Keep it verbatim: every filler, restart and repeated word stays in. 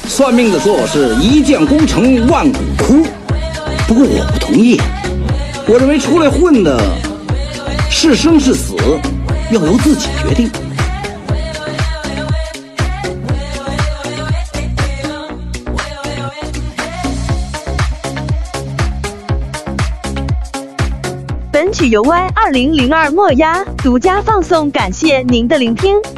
算命的说我是一将功成万骨枯，不过我不同意。我认为出来混的，是生是死，要由自己决定。 本曲由 Y 二零零二墨鸦独家放送，感谢您的聆听。